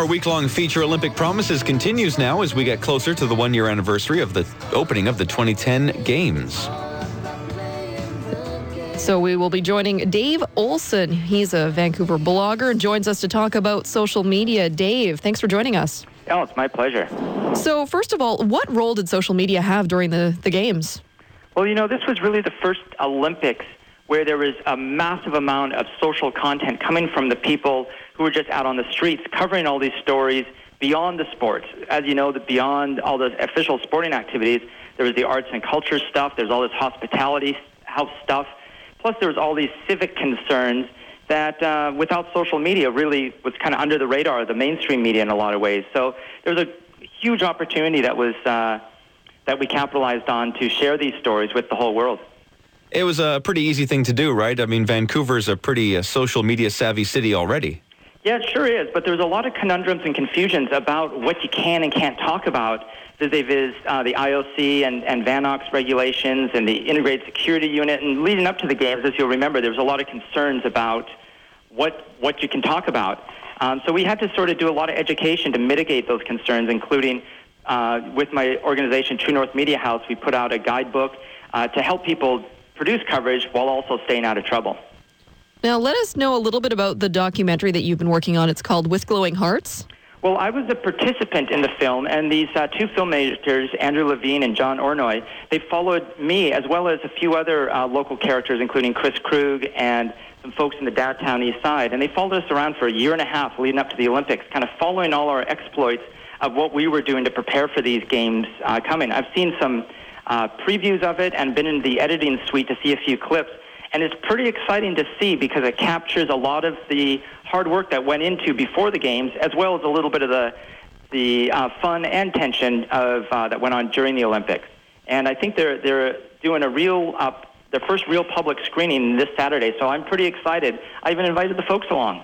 Our week-long feature, Olympic Promises, continues now as we get closer to the one-year anniversary of the opening of the 2010 Games. So we will be joining Dave Olson. He's a Vancouver blogger and joins us to talk about social media. Dave, thanks for joining us. Oh, it's my pleasure. So first of all, what role did social media have during the Games? Well, this was really the first Olympics where there was a massive amount of social content coming from the people who were just out on the streets covering all these stories beyond the sports. As you know, beyond all the official sporting activities, there was the arts and culture stuff, there's all this hospitality house stuff, plus there was all these civic concerns that without social media really was kind of under the radar of the mainstream media in a lot of ways. So there was a huge opportunity that we capitalized on to share these stories with the whole world. It was a pretty easy thing to do, right? I mean, Vancouver's a pretty social media savvy city already. Yeah, it sure is, but there's a lot of conundrums and confusions about what you can and can't talk about vis-a-vis the IOC and VANOX regulations and the Integrated Security Unit. And leading up to the Games, as you'll remember, there was a lot of concerns about what you can talk about. So we had to sort of do a lot of education to mitigate those concerns, including with my organization, True North Media House, we put out a guidebook to help people produce coverage while also staying out of trouble. Now, let us know a little bit about the documentary that you've been working on. It's called With Glowing Hearts. Well, I was a participant in the film, and these two filmmakers, Andrew Levine and John Ornoy, they followed me as well as a few other local characters, including Chris Krug and some folks in the downtown east side. And they followed us around for a year and a half leading up to the Olympics, kind of following all our exploits of what we were doing to prepare for these games coming. I've seen some previews of it and been in the editing suite to see a few clips. And it's pretty exciting to see because it captures a lot of the hard work that went into before the Games, as well as a little bit of the fun and tension of that went on during the Olympics. And I think they're doing their first real public screening this Saturday, so I'm pretty excited. I even invited the folks along.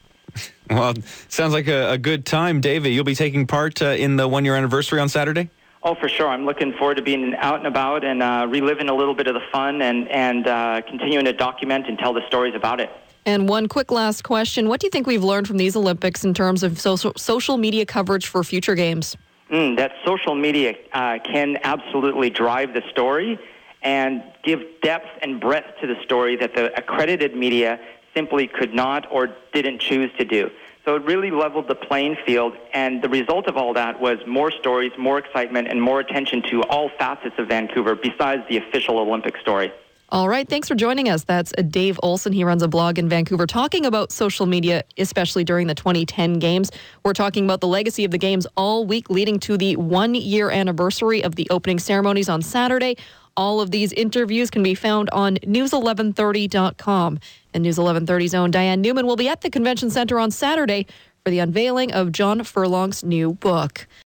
Well, sounds like a good time, David. You'll be taking part in the one-year anniversary on Saturday? Oh, for sure. I'm looking forward to being out and about and reliving a little bit of the fun and continuing to document and tell the stories about it. And one quick last question. What do you think we've learned from these Olympics in terms of social media coverage for future games? That social media can absolutely drive the story and give depth and breadth to the story that the accredited media simply could not or didn't choose to do. So it really leveled the playing field, and the result of all that was more stories, more excitement, and more attention to all facets of Vancouver besides the official Olympic story. All right, thanks for joining us. That's Dave Olson. He runs a blog in Vancouver talking about social media, especially during the 2010 Games. We're talking about the legacy of the Games all week leading to the one-year anniversary of the opening ceremonies on Saturday. All of these interviews can be found on news1130.com. And News 1130's own Diane Newman will be at the Convention Center on Saturday for the unveiling of John Furlong's new book.